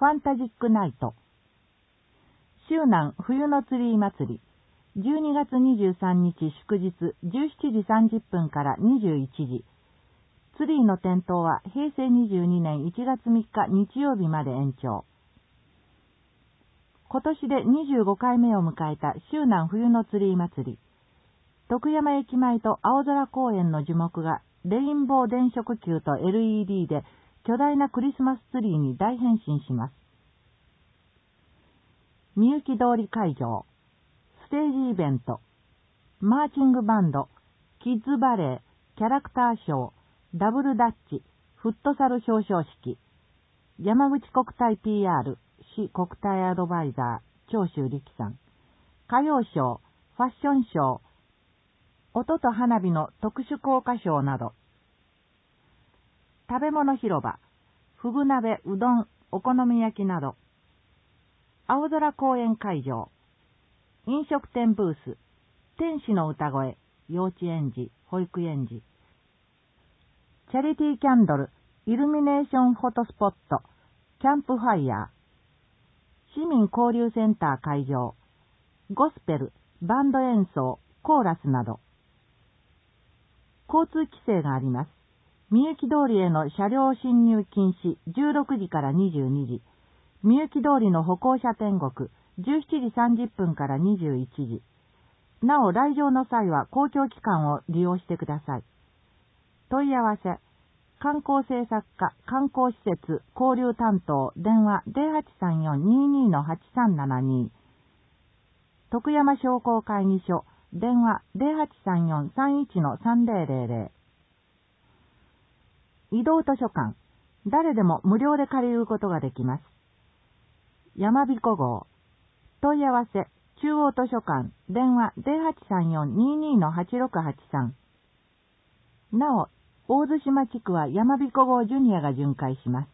ファンタジックナイト。周南冬のツリー祭り。12月23日祝日17時30分から21時。ツリーの点灯は平成22年1月3日日曜日まで延長。今年で25回目を迎えた周南冬のツリー祭り。徳山駅前と青空公園の樹木がレインボー電飾球と LED で巨大なクリスマスツリーに大変身します。みゆき通り会場、ステージイベント、マーチングバンド、キッズバレー、キャラクターショー、ダブルダッチ、フットサル表彰式、山口国体 PR、市国体アドバイザー、長州力さん、歌謡ショー、ファッションショー、音と花火の特殊効果ショーなど、食べ物広場、ふぐ鍋、うどん、お好み焼きなど、青空公園会場、飲食店ブース、天使の歌声、幼稚園児、保育園児、チャリティーキャンドル、イルミネーションフォトスポット、キャンプファイヤー、市民交流センター会場、ゴスペル、バンド演奏、コーラスなど、交通規制があります。みゆき通りへの車両進入禁止16時から22時。みゆき通りの歩行者天国17時30分から21時。なお来場の際は公共機関を利用してください。問い合わせ、観光政策課観光施設交流担当電話 0834-22-8372 徳山商工会議所電話 0834-31-3000 移動図書館、誰でも無料で借りることができます。山彦号、問い合わせ、中央図書館、電話 0834-22-8683 なお、大津島地区は山彦号ジュニアが巡回します。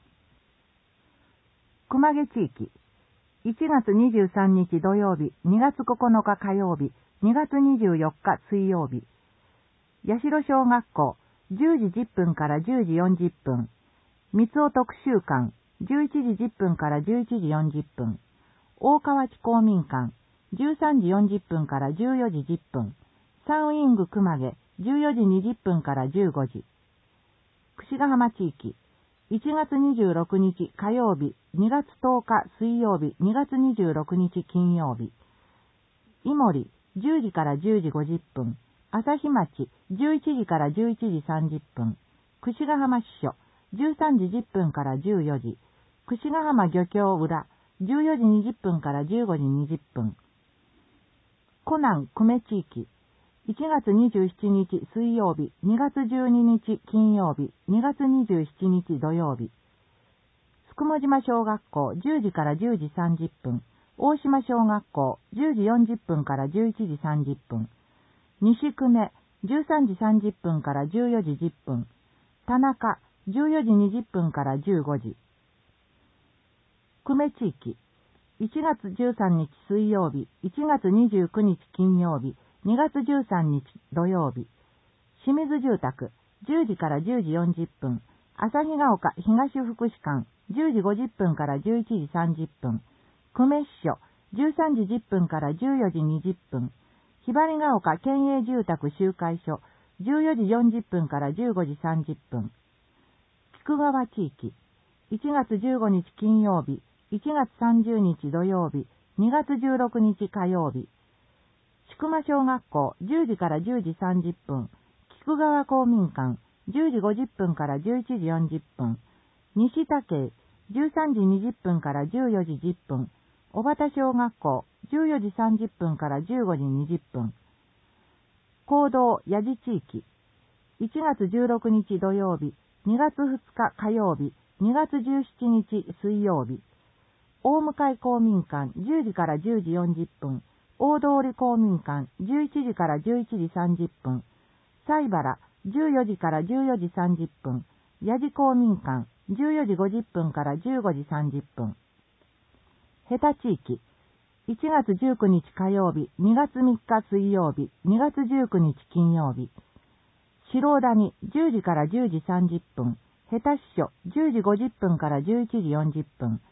熊毛地域、1月23日土曜日、2月9日火曜日、2月24日水曜日、八代小学校、10時10分から10時40分、三尾特集館、11時10分から11時40分、大川地公民館、13時40分から14時10分、サンウィング熊毛、14時20分から15時、櫛ヶ浜地域、1月26日火曜日、2月10日水曜日、2月26日金曜日、井森、10時から10時50分、朝日町、11時から11時30分、櫛ヶ浜支所、13時10分から14時、櫛ヶ浜漁協裏、14時20分から15時20分、湖南久米地域、1月27日水曜日、2月12日金曜日、2月27日土曜日、すくも島小学校10時から10時30分、大島小学校10時40分から11時30分、西久米13時30分から14時10分、田中14時20分から15時、久米地域、1月13日水曜日、1月29日金曜日、2月13日土曜日、清水住宅、10時から10時40分、旭ヶ丘東福祉館、10時50分から11時30分、久米支所、13時10分から14時20分、ひばりが丘県営住宅集会所、14時40分から15時30分、菊川地域、1月15日金曜日、1月30日土曜日、2月16日火曜日、千曲小学校10時から10時30分、菊川公民館10時50分から11時40分、西田家13時20分から14時10分、小畑小学校14時30分から15時20分、行動八地地域、1月16日土曜日、2月2日火曜日、2月17日水曜日、大向公民館10時から10時40分、大通公民館11時から11時30分、西原14時から14時30分、八地公民館14時50分から15時30分、ヘタ地域、1月19日火曜日、2月3日水曜日、2月19日金曜日、白谷10時から10時30分、ヘタ支所10時50分から11時40分、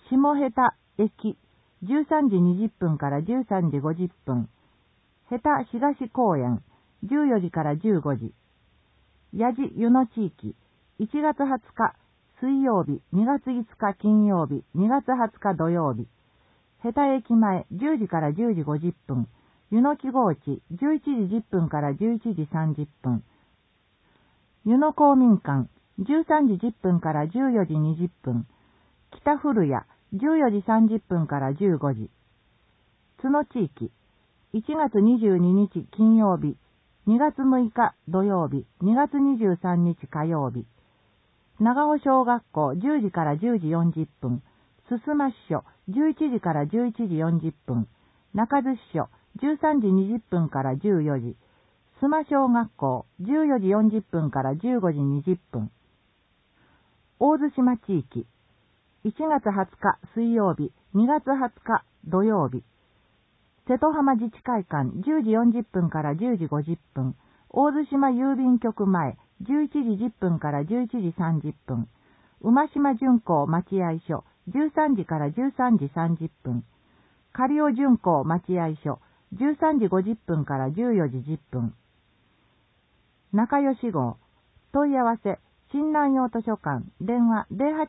下下田駅、13時20分から13時50分。下田東公園、14時から15時。八路湯野地域、1月20日水曜日、2月5日金曜日、2月20日土曜日。下田駅前、10時から10時50分。湯野記号地、11時10分から11時30分。湯野公民館、13時10分から14時20分。北古谷、14時30分から15時。津野地域、1月22日金曜日、2月6日土曜日、2月23日火曜日。長尾小学校10時から10時40分。すすま支所11時から11時40分。中津支所13時20分から14時。須磨小学校14時40分から15時20分。大津島地域、1月20日水曜日、2月20日土曜日。瀬戸浜自治会館10時40分から10時50分。大津島郵便局前11時10分から11時30分。馬島巡行待合所13時から13時30分。苅尾巡行待合所13時50分から14時10分。仲良し号、問い合わせ、新南陽図書館、電話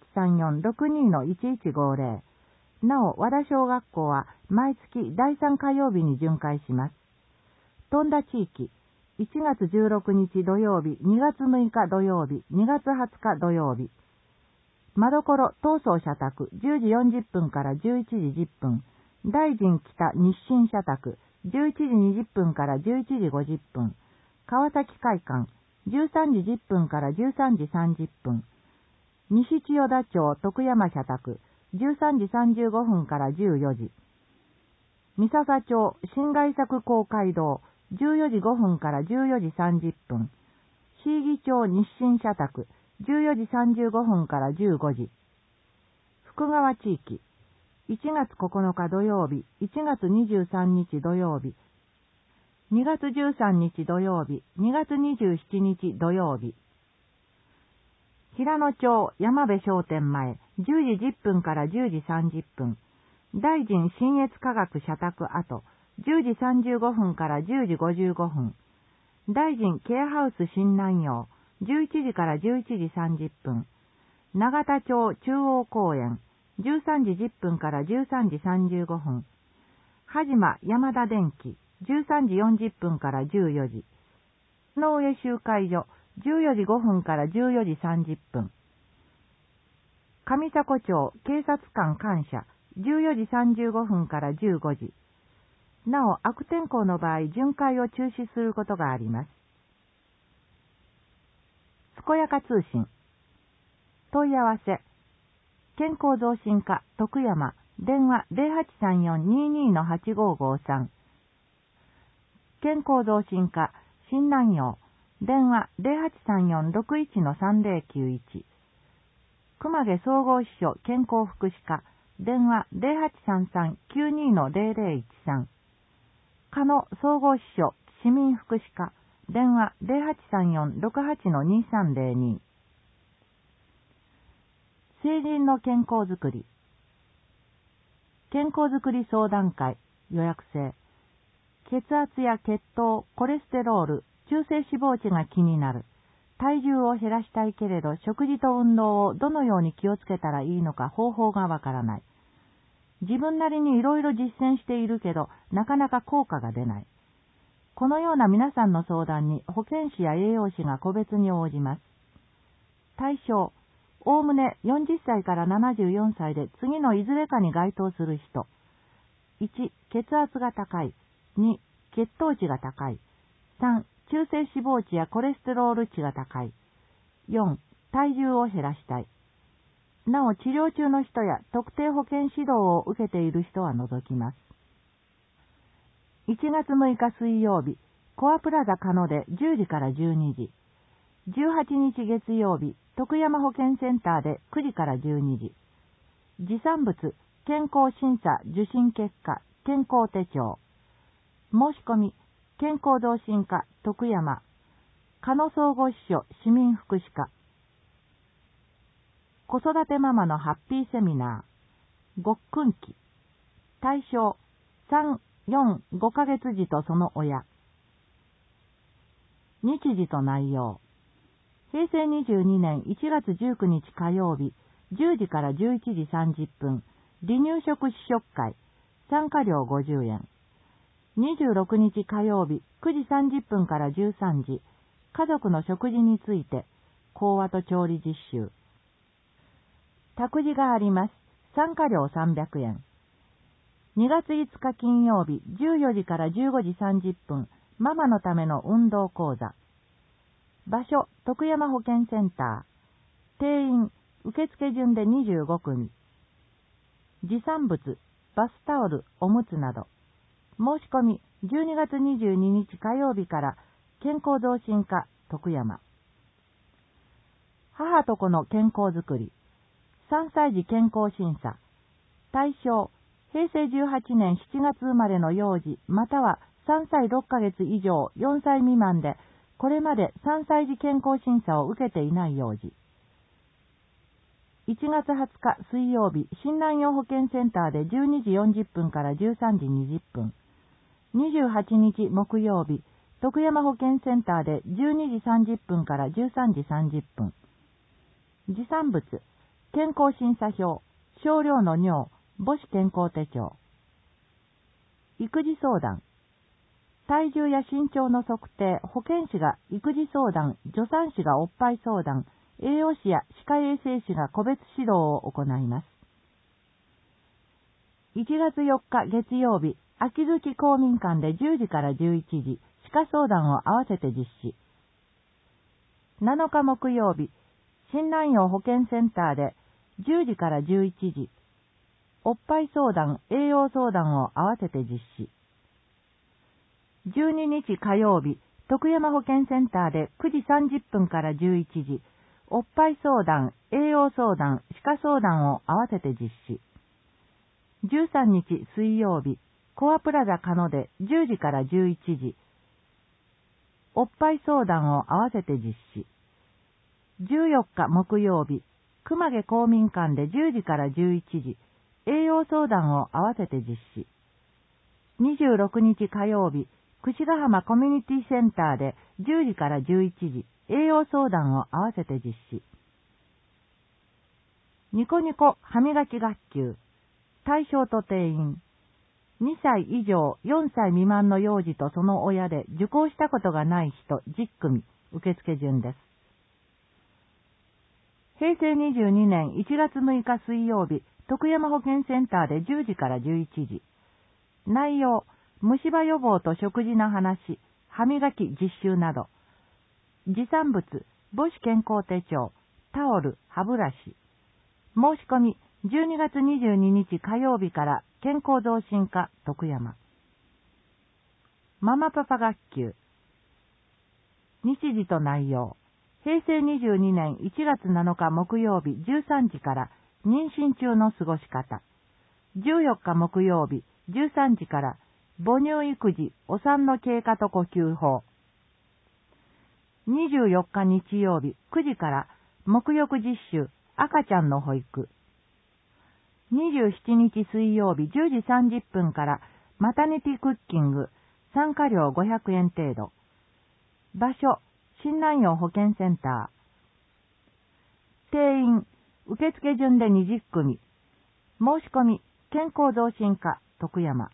0834-62-1150。なお、和田小学校は毎月第3火曜日に巡回します。富田地域、1月16日土曜日、2月6日土曜日、2月20日土曜日。間所東総社宅、10時40分から11時10分。大臣北日清社宅、11時20分から11時50分。川崎会館、13時10分から13時30分。西千代田町徳山社宅、13時35分から14時。三笹町新外作公会堂、14時5分から14時30分。椎木町日清社宅、14時35分から15時。福川地域、1月9日土曜日、1月23日土曜日、2月13日土曜日、2月27日土曜日。平野町山部商店前、10時10分から10時30分。大臣信越科学社宅跡、10時35分から10時55分。大臣ケアハウス新南陽、11時から11時30分。永田町中央公園、13時10分から13時35分。はじま山田電機、13時40分から14時。野上集会所、14時5分から14時30分。上迫町警察官官舎、14時35分から15時。なお、悪天候の場合、巡回を中止することがあります。健やか通信。問い合わせ。健康増進課徳山、電話 0834-22-8553。健康増進課新南陽、電話 0834-61-3091。熊毛総合支所健康福祉課、電話 0833-92-0013。加野総合支所市民福祉課、電話 0834-68-2302。成人の健康づくり。健康づくり相談会、予約制。血圧や血糖、コレステロール、中性脂肪値が気になる。体重を減らしたいけれど、食事と運動をどのように気をつけたらいいのか方法がわからない。自分なりにいろいろ実践しているけど、なかなか効果が出ない。このような皆さんの相談に保健師や栄養士が個別に応じます。対象、おおむね40歳から74歳で次のいずれかに該当する人。1、血圧が高い。2、血糖値が高い。3、中性脂肪値やコレステロール値が高い。4、体重を減らしたい。なお、治療中の人や特定保健指導を受けている人は除きます。1月6日水曜日、コアプラザ加野で10時から12時。18日月曜日、徳山保健センターで9時から12時。持参物、健康審査受診結果、健康手帳。申し込み、健康増進課徳山、加野総合支所市民福祉課。子育てママのハッピーセミナー。 ごっくん期。対象、3、4、5ヶ月児とその親。日時と内容。平成22年1月19日火曜日、10時から11時30分、離乳食試食会、参加料50円。26日火曜日、9時30分から13時、家族の食事について、講話と調理実習。託児があります。参加料300円。2月5日金曜日、14時から15時30分、ママのための運動講座。場所、徳山保健センター。定員、受付順で25組。持参物、バスタオル、おむつなど。申し込み、12月22日火曜日から、健康増進課、徳山。母と子の健康づくり。3歳児健康審査。対象、平成18年7月生まれの幼児、または3歳6ヶ月以上4歳未満で、これまで3歳児健康審査を受けていない幼児。1月20日水曜日、新南陽保健センターで12時40分から13時20分。28日木曜日、徳山保健センターで12時30分から13時30分。持参物、健康審査票、少量の尿、母子健康手帳。育児相談。体重や身長の測定、保健師が育児相談、助産師がおっぱい相談、栄養士や歯科衛生士が個別指導を行います。1月4日月曜日、秋月公民館で10時から11時、歯科相談を合わせて実施。7日木曜日、新南陽保健センターで10時から11時、おっぱい相談、栄養相談を合わせて実施。12日火曜日、徳山保健センターで9時30分から11時、おっぱい相談、栄養相談、歯科相談を合わせて実施。13日水曜日、コアプラザカノで10時から11時、おっぱい相談を合わせて実施。14日木曜日、熊毛公民館で10時から11時、栄養相談を合わせて実施。26日火曜日、櫛ヶ浜コミュニティセンターで10時から11時、栄養相談を合わせて実施。ニコニコ歯磨き学級。対象と定員。2歳以上4歳未満の幼児とその親で受講したことがない人10組、受付順です。平成22年1月6日水曜日、徳山保健センターで10時から11時。内容、虫歯予防と食事の話、歯磨き実習など。持参物、母子健康手帳、タオル、歯ブラシ。申し込み、12月22日火曜日から健康増進課、徳山。ママパパ学級。日時と内容。平成22年1月7日木曜日13時から妊娠中の過ごし方。14日木曜日13時から母乳育児、お産の経過と呼吸法。24日日曜日9時から沐浴実習、赤ちゃんの保育。27日水曜日10時30分からマタニティクッキング、参加料500円程度。場所、新南陽保健センター。定員、受付順で20組。申し込み、健康増進課、徳山。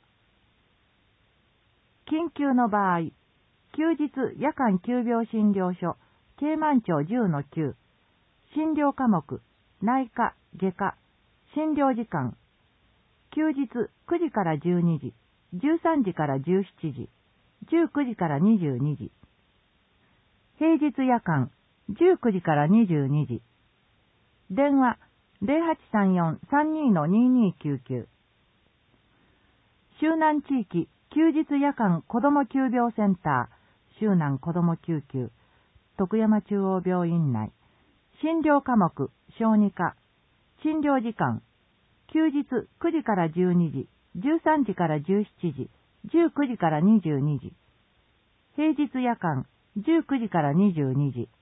緊急の場合、休日夜間急病診療所、京満町10-9。診療科目、内科、外科。診療時間。休日9時から12時、13時から17時、19時から22時。平日夜間、19時から22時。電話、0834-32-2299。周南地域、休日夜間子ども急病センター、周南子ども救急、徳山中央病院内。診療科目、小児科。診療時間、休日9時から12時、13時から17時、19時から22時。平日夜間、19時から22時。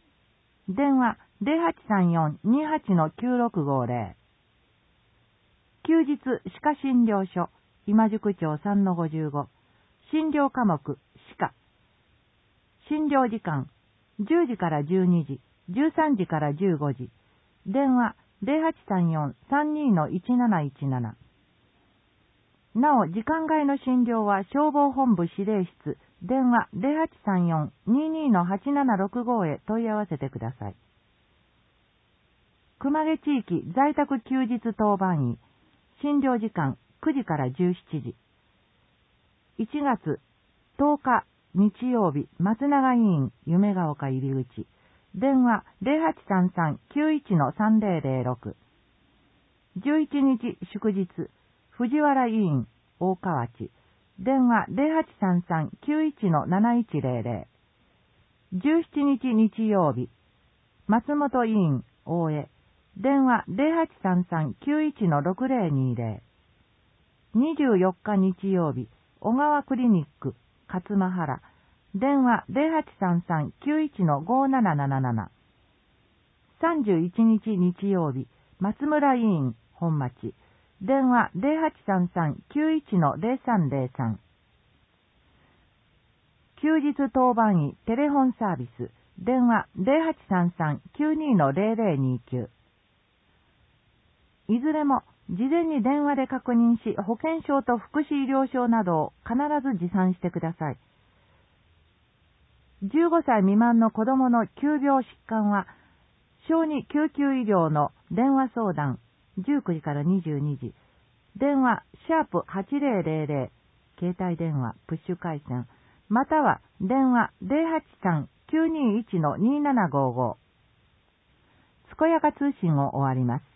電話 0834-28-9650。 休日歯科診療所、今宿町 3-55、診療科目、歯科。診療時間、10時から12時、13時から15時。電話、0834-32-1717。なお、時間外の診療は消防本部指令室、電話0834-22-8765へ問い合わせてください。熊毛地域在宅休日当番医、診療時間9時から17時。1月10日日曜日、松永医院夢ヶ丘入口。電話0833-91-3006。11日祝日、藤原医院大河内。電話0833-91-7100。17日日曜日、松本医院大江。電話0833-91-6020。24日日曜日、小川クリニック勝間原。電話0833-91-5777。31日日曜日、松村医院本町。電話0833-91-0303。休日当番医テレフォンサービス。電話0833-92-0029。いずれも事前に電話で確認し、保険証と福祉医療証などを必ず持参してください。15歳未満の子供の急病疾患は、小児救急医療の電話相談、19時から22時。電話、#8000、携帯電話、プッシュ回線、または電話083-921-2755。健やか通信を終わります。